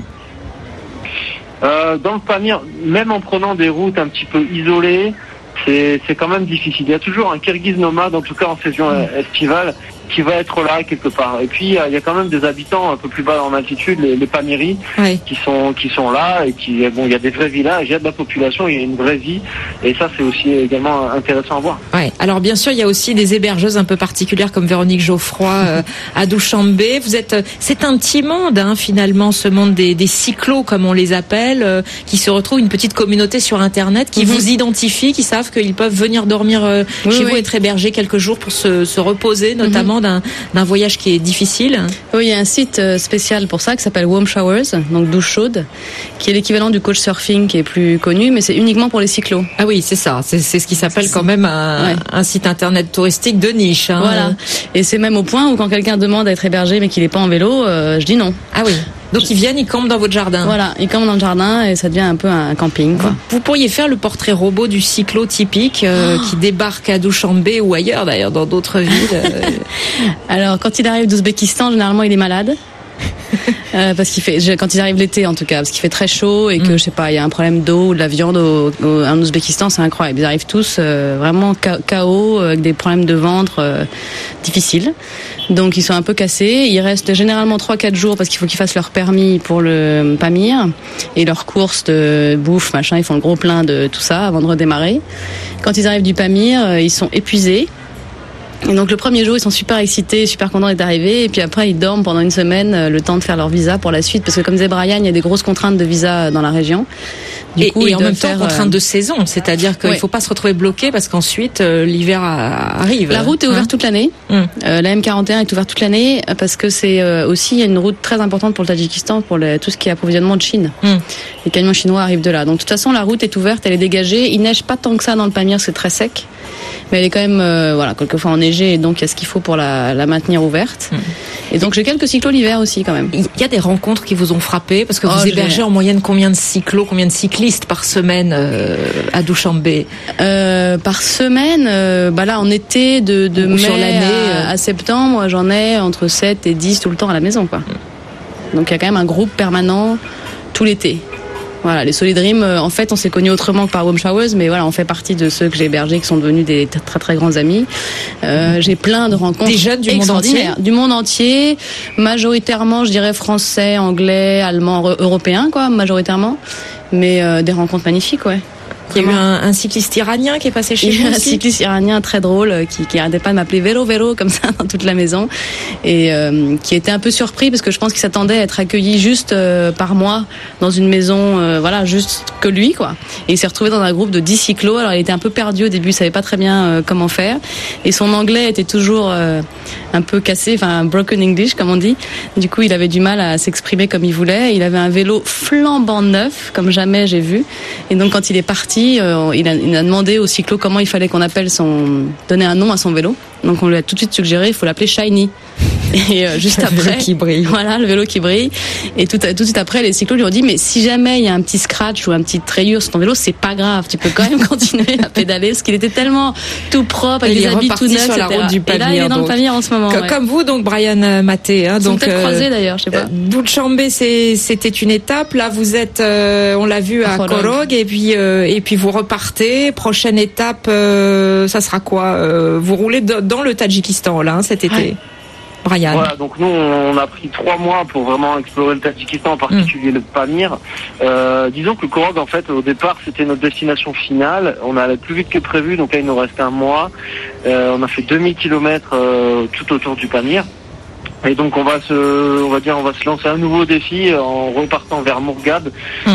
Dans le Pamir, même en prenant des routes un petit peu isolées, c'est quand même difficile. Il y a toujours un Kirghiz nomade, en tout cas en saison estivale, qui va être là quelque part. Et puis il y a quand même des habitants un peu plus bas en altitude, les Pamiris, qui sont là, et il y a des vrais villages, il y a de la population, il y a une vraie vie, et ça c'est aussi également intéressant à voir. Ouais. Alors bien sûr, il y a aussi des hébergeuses un peu particulières comme Véronique Geoffroy à Douchambé. C'est un petit monde, hein, finalement, ce monde des cyclos comme on les appelle, qui se retrouvent une petite communauté sur Internet, qui vous identifient, qui savent qu'ils peuvent venir dormir chez vous, être hébergés quelques jours pour se reposer, notamment d'un voyage qui est difficile. Oui, il y a un site spécial pour ça qui s'appelle Warm Showers, donc douche chaude, qui est l'équivalent du couchsurfing qui est plus connu, mais c'est uniquement pour les cyclos. Ah oui, c'est ça. C'est ce qui s'appelle quand même un site internet touristique de niche. Hein. Voilà. Et c'est même au point où quand quelqu'un demande à être hébergé mais qu'il n'est pas en vélo, je dis non. Ah oui. Donc ils viennent, ils campent dans votre jardin. Voilà, ils campent dans le jardin et ça devient un peu un camping, quoi. Vous pourriez faire le portrait robot du cyclo typique qui débarque à Douchambé ou ailleurs d'ailleurs, dans d'autres villes. Alors quand il arrive d'Ouzbékistan, généralement il est malade. Parce qu'il fait, quand ils arrivent l'été en tout cas, parce qu'il fait très chaud et que je sais pas, il y a un problème d'eau ou de la viande en Ouzbékistan, c'est incroyable. Ils arrivent tous vraiment KO avec des problèmes de ventre difficiles. Donc ils sont un peu cassés. Ils restent généralement 3-4 jours parce qu'il faut qu'ils fassent leur permis pour le Pamir et leurs courses de bouffe, machin. Ils font le gros plein de tout ça avant de redémarrer. Quand ils arrivent du Pamir, ils sont épuisés. Et donc le premier jour, ils sont super excités, super contents d'être arrivés. Et puis après, ils dorment pendant une semaine, le temps de faire leur visa pour la suite. Parce que comme disait Brian, il y a des grosses contraintes de visa dans la région. Et en même temps, contrainte de saison, c'est-à-dire qu'il ne faut pas se retrouver bloqué parce qu'ensuite l'hiver arrive. La route est ouverte toute l'année. La M41 est ouverte toute l'année parce que c'est aussi une route très importante pour le Tadjikistan, pour tout ce qui est approvisionnement de Chine. Les camions chinois arrivent de là. Donc de toute façon, la route est ouverte, elle est dégagée. Il neige pas tant que ça dans le Pamir, c'est très sec. Mais elle est quand même, quelquefois enneigée, et donc il y a ce qu'il faut pour la maintenir ouverte. Et donc j'ai quelques cyclos l'hiver aussi quand même. Il y a des rencontres qui vous ont frappé parce que vous hébergez en moyenne combien de cyclistes par semaine à Douchambé? Par semaine, là en été de mai sur l'année à septembre, j'en ai entre 7 et 10 tout le temps à la maison, quoi. Donc il y a quand même un groupe permanent tout l'été. Voilà, les Solid Dream, en fait, on s'est connus autrement que par Warm Showers, mais voilà, on fait partie de ceux que j'ai hébergés, qui sont devenus des très très grands amis. J'ai plein de rencontres. Des jeunes du monde entier. Du monde entier, majoritairement, je dirais français, anglais, allemand, européen, quoi, majoritairement. Mais des rencontres magnifiques, ouais. Il y a eu un cycliste iranien qui est passé chez vous aussi. Un cycliste iranien très drôle qui arrêtait pas de m'appeler vélo comme ça dans toute la maison et qui était un peu surpris parce que je pense qu'il s'attendait à être accueilli juste par moi dans une maison juste que lui, quoi. Et il s'est retrouvé dans un groupe de 10 cyclos. Alors il était un peu perdu au début, il savait pas très bien comment faire et son anglais était toujours un peu cassé, enfin broken English comme on dit. Du coup, il avait du mal à s'exprimer comme il voulait. Il avait un vélo flambant neuf comme jamais j'ai vu. Et donc quand il est parti, il a demandé au cyclo comment il fallait qu'on donner un nom à son vélo. Donc on lui a tout de suite suggéré, il faut l'appeler Shiny. Et juste après, le vélo qui brille. Voilà, le vélo qui brille. Et tout de suite après, les cyclos lui ont dit, mais si jamais il y a un petit scratch ou un petit rayure sur ton vélo, c'est pas grave, tu peux quand même continuer à pédaler, parce qu'il était tellement tout propre, avec des habits tout neufs, sur la route du Pamir. Et là, il est dans le Pamir en ce moment. Comme vous, donc Brian Maté. Ils sont peut-être croisés d'ailleurs, je sais pas. Douchambé, c'était une étape. Là, vous êtes, on l'a vu à Korog, et puis vous repartez. Prochaine étape, ça sera quoi? Vous roulez dans le Tadjikistan là, cet été. Ouais. Brian. Voilà, donc nous on a pris 3 mois pour vraiment explorer le Tadjikistan, en particulier le Pamir. Disons que Korog, en fait, au départ, c'était notre destination finale. On allait plus vite que prévu, donc là il nous reste un mois. On a fait 2000 km tout autour du Pamir. Et donc on va se lancer un nouveau défi en repartant vers Mourghab,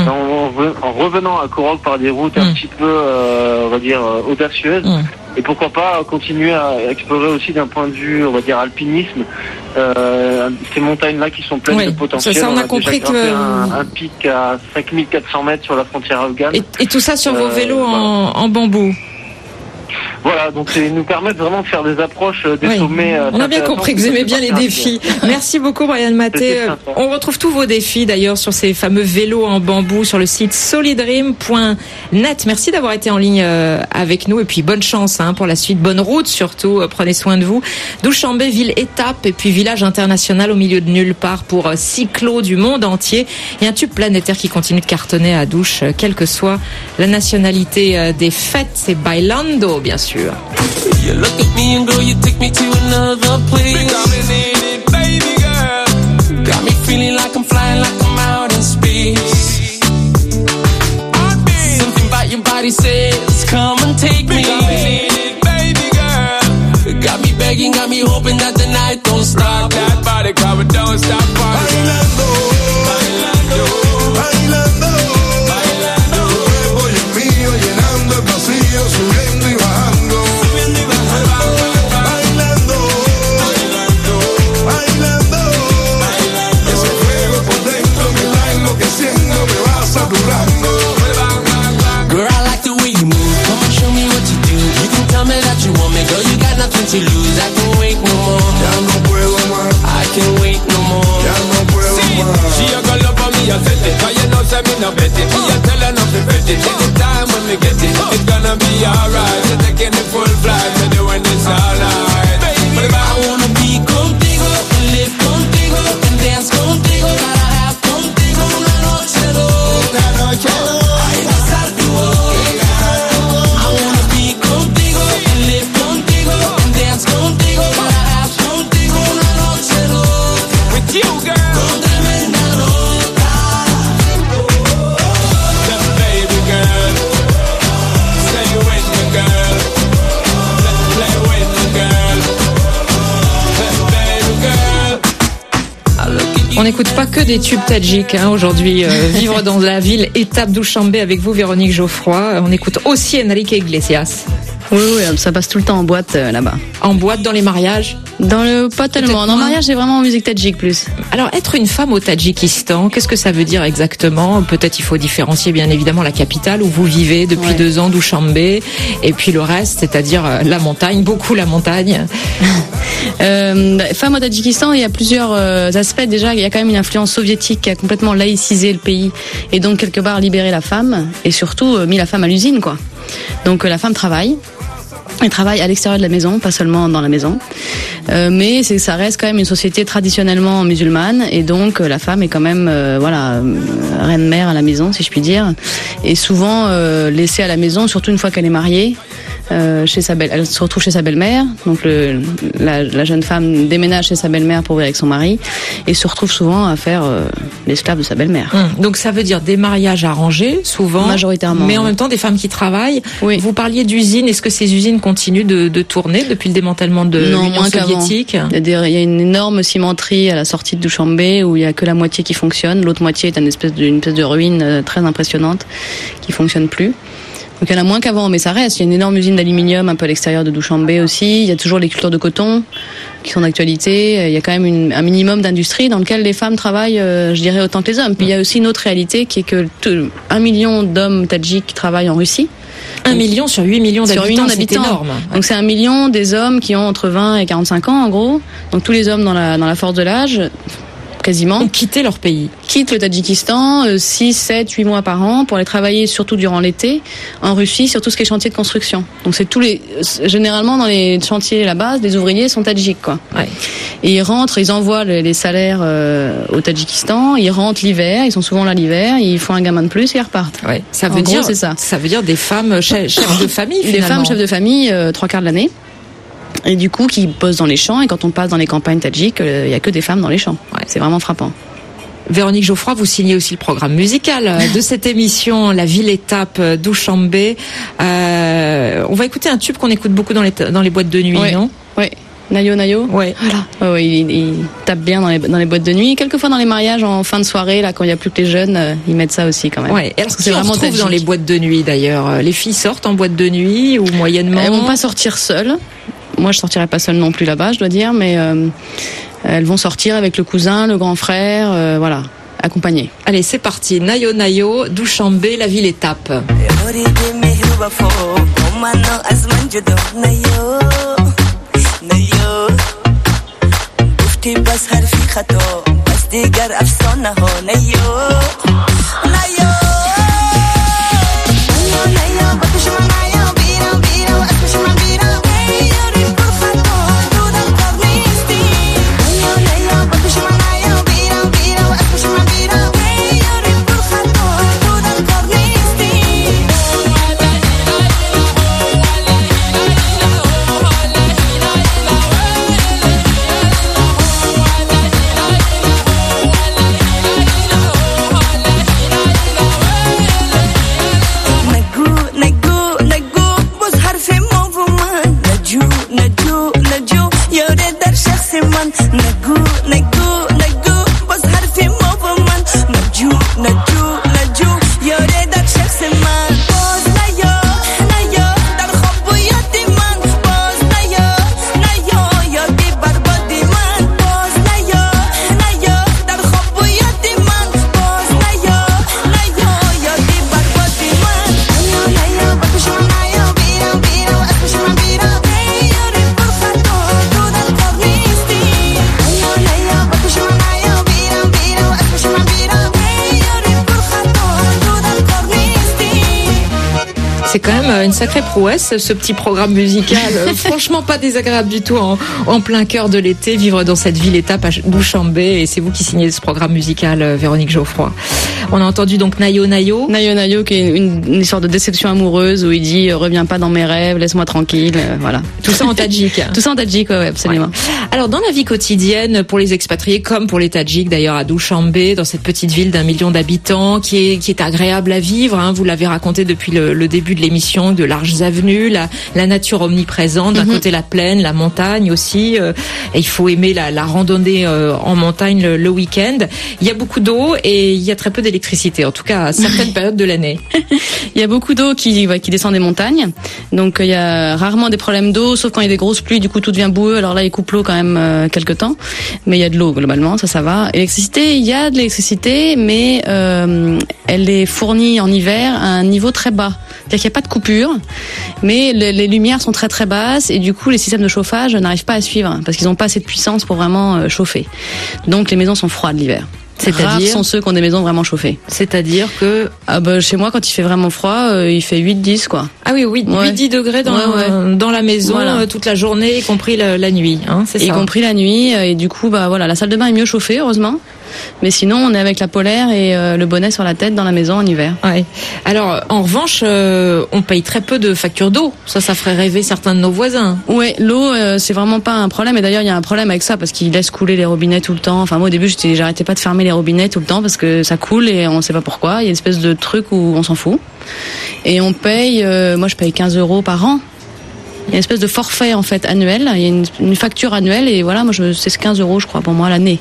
en revenant à Korog par des routes un petit peu, audacieuses. Et pourquoi pas continuer à explorer aussi d'un point de vue, on va dire, alpinisme, ces montagnes-là qui sont pleines de potentiel. Ça, on a compris que un pic à 5400 mètres sur la frontière afghane. Et tout ça sur vos vélos en bambou. Voilà, donc c'est nous permettre vraiment de faire des approches des sommets. On a bien compris que vous aimez bien les défis. Merci beaucoup Brian Maté. On retrouve tous vos défis d'ailleurs sur ces fameux vélos en bambou sur le site solidream.net. Merci d'avoir été en ligne avec nous et puis bonne chance pour la suite. Bonne route surtout, prenez soin de vous. Douchambé, ville étape et puis village international au milieu de nulle part pour cyclos du monde entier. Et un tube planétaire qui continue de cartonner à Douche, quelle que soit la nationalité des fêtes. C'est Bailando, bien sûr. You look at me and girl, you take me to another place. Dominated, baby girl. Got me feeling like I'm flying, like I'm out in space. Something about your body says, come and take me. Dominated, baby girl. Got me begging, got me hoping that the night don't stop. That body cover don't stop. Bailando, bailando, bailando, bailando. Tu cuerpo y el mío llenando el vacío, subiendo y bajando. Girl, I like the way you move. Come on, show me what you do. You can tell me that you want me, girl. You got nothing to lose. I can't wait no more. Ya no puedo más. I can't wait no more. Ya no puedo más. She a go love for me, I set it. Cause you know, say me no bet it. Me a tell her not to bet it. Anytime when we get it, it's gonna be alright. You're taking the full flight, so do when it's alright. But if I wanna be contigo, live contigo, and dance contigo, gotta have contigo una noche loca. Una noche loca. On n'écoute pas que des tubes tadjiks aujourd'hui. Vivre dans la ville, étape Douchambé avec vous, Véronique Geoffroy. On écoute aussi Enrique Iglesias. Oui, ça passe tout le temps en boîte là-bas. En boîte, dans les mariages? Pas tellement. Dans le mariage, c'est vraiment en musique tadjik plus. Alors, être une femme au Tadjikistan, qu'est-ce que ça veut dire exactement? Peut-être il faut différencier bien évidemment la capitale où vous vivez depuis 2 ans, Douchambé, et puis le reste, c'est-à-dire la montagne, beaucoup la montagne. Femme au Tadjikistan, il y a plusieurs aspects. Déjà, il y a quand même une influence soviétique qui a complètement laïcisé le pays et donc quelque part libéré la femme et surtout mis la femme à l'usine, quoi. Donc la femme travaille. Elle travaille à l'extérieur de la maison, pas seulement dans la maison. Mais ça reste quand même une société traditionnellement musulmane et donc la femme est quand même reine-mère à la maison, si je puis dire, et souvent laissée à la maison, surtout une fois qu'elle est mariée. Elle se retrouve chez sa belle-mère, donc la jeune femme déménage chez sa belle-mère pour vivre avec son mari et se retrouve souvent à faire l'esclave de sa belle-mère. Donc ça veut dire des mariages arrangés, souvent, majoritairement, mais en même temps des femmes qui travaillent. Oui. Vous parliez d'usines, est-ce que ces usines continuent de tourner depuis le démantèlement de l'Union soviétique? Il y a une énorme cimenterie à la sortie de Douchambé où il y a que la moitié qui fonctionne, l'autre moitié est une espèce de ruine très impressionnante qui fonctionne plus. Donc il y en a moins qu'avant, mais ça reste. Il y a une énorme usine d'aluminium un peu à l'extérieur de Douchambé aussi. Il y a toujours les cultures de coton qui sont d'actualité. Il y a quand même un minimum d'industrie dans lequel les femmes travaillent, je dirais, autant que les hommes. Puis il y a aussi une autre réalité qui est que 1 million d'hommes tadjiks travaillent en Russie. 1 million sur 8 millions d'habitants, c'est énorme. Donc c'est 1 million des hommes qui ont entre 20 et 45 ans en gros. Donc tous les hommes dans la force de l'âge, quasiment, ont quitté leur pays. Quittent le Tadjikistan 6, 7, 8 mois par an pour aller travailler surtout durant l'été en Russie sur tout ce qui est chantier de construction. Donc c'est généralement dans les chantiers là-bas, les ouvriers sont tadjiks, quoi. Ouais. Et ils rentrent, ils envoient les salaires au Tadjikistan, ils rentrent l'hiver, ils sont souvent là l'hiver, ils font un gamin de plus et ils repartent. Ouais. Ça veut dire, c'est ça. Ça veut dire des femmes chefs de famille, finalement. Des femmes chefs de famille 3/4 de l'année. Et du coup, qui bossent dans les champs. Et quand on passe dans les campagnes tadjiques, il y a que des femmes dans les champs. Ouais. C'est vraiment frappant. Véronique Geoffroy, vous signez aussi le programme musical de cette émission, La Ville Étape Douchambé. On va écouter un tube qu'on écoute beaucoup dans les boîtes de nuit, non? Oui. Nayo Nayo. Ouais. Voilà. Ouais, il tape bien dans les boîtes de nuit. Quelquefois dans les mariages en fin de soirée, là, quand il y a plus que les jeunes, ils mettent ça aussi quand même. Ouais. Alors c'est vraiment tadjique. Dans les boîtes de nuit d'ailleurs. Les filles sortent en boîte de nuit ou moyennement? Elles vont pas sortir seules. Moi, je sortirai pas seule non plus là-bas, je dois dire, mais elles vont sortir avec le cousin, le grand frère, voilà, accompagnées. Allez, c'est parti. Nayo Nayo, Douchambé, La Ville Étape. C'est quand même une sacrée prouesse, ce petit programme musical. Franchement, pas désagréable du tout en plein cœur de l'été, vivre dans cette ville étape à Douchambé. Et c'est vous qui signez ce programme musical, Véronique Geoffroy. On a entendu donc Nayo Nayo. Nayo Nayo, qui est une histoire de déception amoureuse où il dit reviens pas dans mes rêves, laisse-moi tranquille, voilà. Tout ça en tadjik. Tout ça en tadjik, ouais, absolument. Ouais. Alors dans la vie quotidienne pour les expatriés comme pour les Tadjiks d'ailleurs à Douchambé, dans cette petite ville d'1 million d'habitants qui est agréable à vivre, hein, vous l'avez raconté depuis le début de l'émission, de larges avenues, la nature omniprésente, d'un côté la plaine, la montagne aussi, et il faut aimer la randonnée en montagne le week-end. Il y a beaucoup d'eau et il y a très peu d'électricité, en tout cas à certaines périodes de l'année. Il y a beaucoup d'eau qui descend des montagnes, donc il y a rarement des problèmes d'eau, sauf quand il y a des grosses pluies, du coup tout devient boueux, alors là ils coupent l'eau quand même quelque temps, mais il y a de l'eau globalement, ça va. Électricité, il y a de l'électricité, mais elle est fournie en hiver à un niveau très bas, c'est-à-dire qu'il n'y a pas de coupure, mais les lumières sont très très basses et du coup les systèmes de chauffage n'arrivent pas à suivre parce qu'ils n'ont pas assez de puissance pour vraiment chauffer. Donc les maisons sont froides l'hiver. Rares sont ceux qui ont des maisons vraiment chauffées. C'est-à-dire que chez moi quand il fait vraiment froid, il fait 8-10 quoi. Ah oui, 8-10 degrés dans la maison, voilà. Toute la journée, y compris la nuit, hein, c'est ça. Y compris la nuit, et du coup la salle de bain est mieux chauffée heureusement. Mais sinon, on est avec la polaire et le bonnet sur la tête dans la maison en hiver. Ouais. Alors, en revanche, on paye très peu de factures d'eau. Ça ferait rêver certains de nos voisins. Ouais, l'eau, c'est vraiment pas un problème. Et d'ailleurs, il y a un problème avec ça parce qu'ils laissent couler les robinets tout le temps. Enfin, moi, au début, j'arrêtais pas de fermer les robinets tout le temps parce que ça coule et on sait pas pourquoi. Il y a une espèce de truc où on s'en fout. Et on paye, moi, je paye 15 € par an. Il y a une espèce de forfait en fait annuel, il y a une facture annuelle et voilà, moi c'est 15 € je crois pour moi l'année.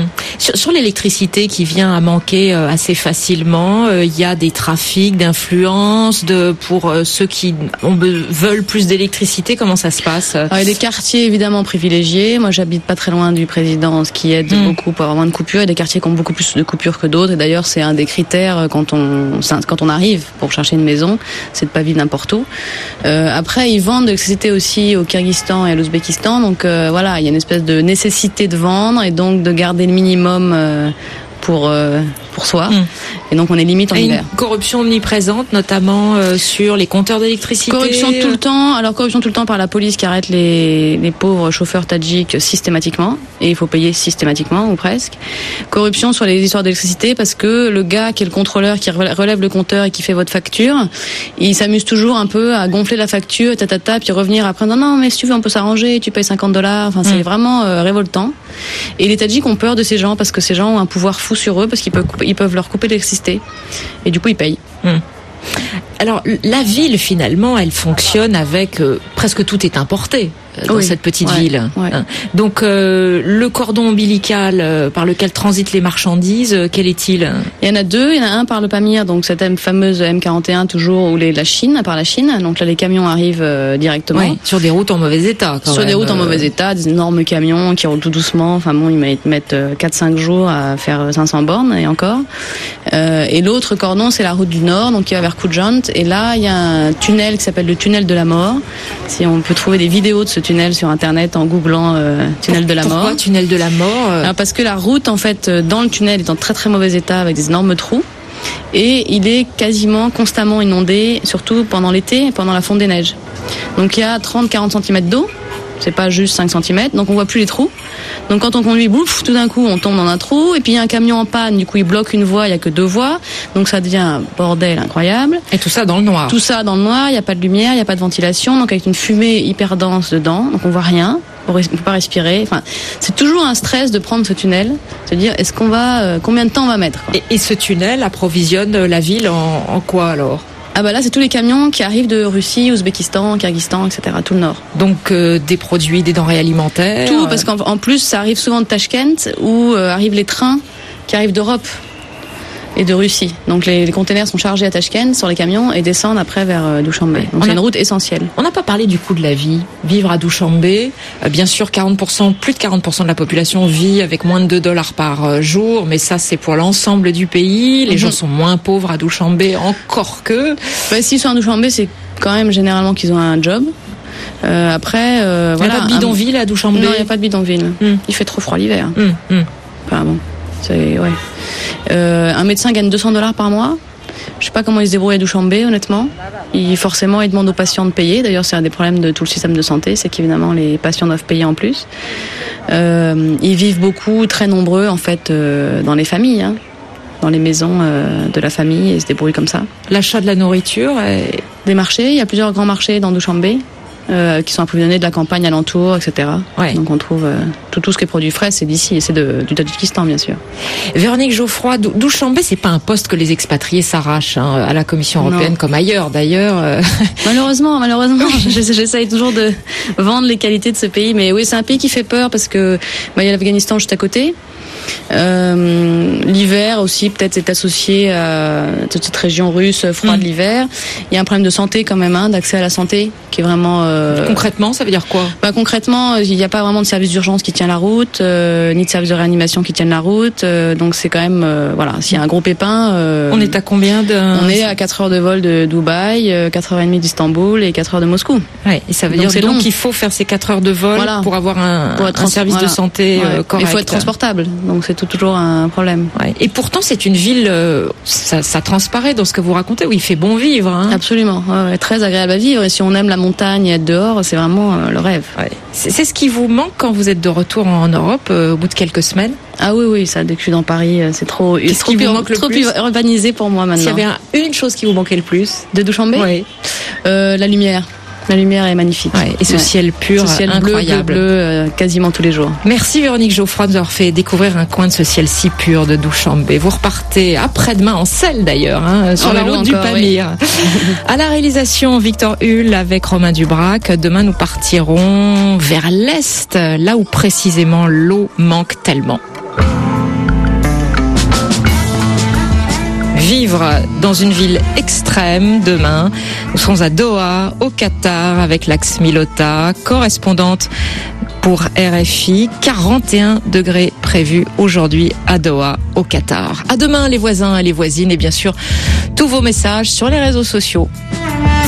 Sur l'électricité qui vient à manquer assez facilement, il y a des trafics d'influence pour ceux qui veulent plus d'électricité, comment ça se passe? Alors, il y a des quartiers évidemment privilégiés, moi j'habite pas très loin du président, ce qui aide beaucoup pour avoir moins de coupures, il y a des quartiers qui ont beaucoup plus de coupures que d'autres et d'ailleurs c'est un des critères quand on arrive pour chercher une maison, c'est de pas vivre n'importe où. Après ils vendent de l'électricité aussi au Kyrgyzstan et à l'Ouzbékistan, donc voilà, il y a une espèce de nécessité de vendre et donc de garder le minimum pour soi. Et donc on est limite en hiver. Une corruption omniprésente, notamment sur les compteurs d'électricité. Corruption tout le temps. Alors corruption tout le temps par la police qui arrête les pauvres chauffeurs tadjiks systématiquement. Et il faut payer systématiquement ou presque. Corruption sur les histoires d'électricité parce que le gars qui est le contrôleur qui relève le compteur et qui fait votre facture, il s'amuse toujours un peu à gonfler la facture, puis revenir après. Non, mais si tu veux on peut s'arranger, tu payes 50 $. Enfin c'est vraiment révoltant. Et les Tadjiks ont peur de ces gens parce que ces gens ont un pouvoir fou sur eux parce qu'ils peuvent leur couper l'électricité et du coup ils payent. Alors la ville finalement elle fonctionne avec presque tout est importé dans cette petite ville. Ouais. Donc le cordon ombilical par lequel transitent les marchandises, quel est-il? Il y en a deux, il y en a un par le Pamir, donc cette fameuse M41 toujours, ou la Chine, par la Chine. Donc là les camions arrivent directement. Oui, sur des routes en mauvais état. Sur des routes en mauvais état, des énormes camions qui roulent tout doucement. Enfin bon, ils mettent 4-5 jours à faire 500 bornes et encore. Et l'autre cordon c'est la route du Nord, donc qui va vers Kujant. Et là il y a un tunnel qui s'appelle le tunnel de la mort. Si on peut trouver des vidéos de ce tunnel sur internet en googlant tunnel de la mort. Pourquoi tunnel de la mort? Alors parce que la route en fait dans le tunnel est en très très mauvais état avec des énormes trous et il est quasiment constamment inondé, surtout pendant l'été et pendant la fonte des neiges. Donc il y a 30-40 cm d'eau, c'est pas juste 5 cm, donc on voit plus les trous. Donc quand on conduit, bouf, tout d'un coup on tombe dans un trou et puis il y a un camion en panne, du coup il bloque une voie, il y a que 2 voies, donc ça devient un bordel incroyable. Et tout ça dans le noir. Tout ça dans le noir, il y a pas de lumière, il y a pas de ventilation, donc avec une fumée hyper dense dedans, donc on voit rien, on peut pas respirer. Enfin, c'est toujours un stress de prendre ce tunnel, se dire est-ce qu'on va combien de temps on va mettre quoi. Et ce tunnel approvisionne la ville en quoi alors? Ah bah là c'est tous les camions qui arrivent de Russie, Ouzbékistan, Kyrgyzstan, etc. tout le nord. Donc des produits, des denrées alimentaires. Tout parce qu'en plus ça arrive souvent de Tachkent où arrivent les trains qui arrivent d'Europe et de Russie. Donc les containers sont chargés à Tachkent sur les camions et descendent après vers Douchambé. Donc c'est une route essentielle. On n'a pas parlé du coût de la vie. Vivre à Douchambé, bien sûr plus de 40% de la population vit avec moins de $2 par jour, mais ça c'est pour l'ensemble du pays. Les gens sont moins pauvres à Douchambé encore que. S'ils sont à Douchambé, c'est quand même généralement qu'ils ont un job. Après, il n'y a pas de bidonville à Douchambé? Non, il n'y a pas de bidonville. Il fait trop froid l'hiver. Enfin bon, c'est un médecin gagne 200 $ par mois. Je sais pas comment il se débrouille à Douchambé, honnêtement. Il demande aux patients de payer. D'ailleurs, c'est un des problèmes de tout le système de santé, c'est qu'évidemment les patients doivent payer en plus. Ils vivent beaucoup, très nombreux en fait, dans les familles. dans les maisons de la famille et se débrouillent comme ça. L'achat de la nourriture Des marchés, il y a plusieurs grands marchés dans Douchambé qui sont approvisionnés de la campagne alentour, etc. Ouais. Donc on trouve tout ce qui est produit frais, c'est d'ici, et c'est du Tadjikistan bien sûr. Véronique Geoffroy, Douchambé, c'est pas un poste que les expatriés s'arrachent à la Commission européenne, comme ailleurs d'ailleurs. Malheureusement, j'essaye toujours de vendre les qualités de ce pays, mais oui, c'est un pays qui fait peur parce que il y a l'Afghanistan juste à côté. L'hiver aussi peut-être est associé à toute cette région russe froide l'hiver. Il y a un problème de santé quand même, d'accès à la santé qui est vraiment Concrètement, ça veut dire quoi? Concrètement, il n'y a pas vraiment de service d'urgence qui tient la route, ni de service de réanimation qui tienne la route. Donc c'est quand même s'il y a un gros pépin. On est à combien On est à 4 heures de vol de Dubaï, 4h30 d'Istanbul et 4 heures de Moscou. Ouais, et ça veut dire donc qu'il faut faire ces 4 heures de vol pour avoir un service de santé correct. Il faut être transportable. Donc c'est toujours un problème. Ouais. Et pourtant c'est une ville, ça transparaît dans ce que vous racontez, où il fait bon vivre. Absolument, très agréable à vivre. Et si on aime la montagne et être dehors, c'est vraiment le rêve. Ouais. C'est ce qui vous manque quand vous êtes de retour en Europe au bout de quelques semaines? Ah oui, ça, dès que je suis dans Paris, c'est trop urbanisé pour moi maintenant. S'il y avait une chose qui vous manquait le plus de Douchambé, la lumière. La lumière est magnifique. Ouais, et ce ciel pur, ce ciel incroyable. bleu, quasiment tous les jours. Merci Véronique Geoffroy de nous avoir fait découvrir un coin de ce ciel si pur de Douchambé. Vous repartez après-demain en selle d'ailleurs, sur la route du Pamir. Oui. À la réalisation, Victor Hull avec Romain Dubrac. Demain, nous partirons vers l'est, là où précisément l'eau manque tellement. Vivre dans une ville extrême demain. Nous serons à Doha, au Qatar, avec Lax Milota, correspondante pour RFI. 41 degrés prévus aujourd'hui à Doha, au Qatar. À demain les voisins et les voisines, et bien sûr tous vos messages sur les réseaux sociaux.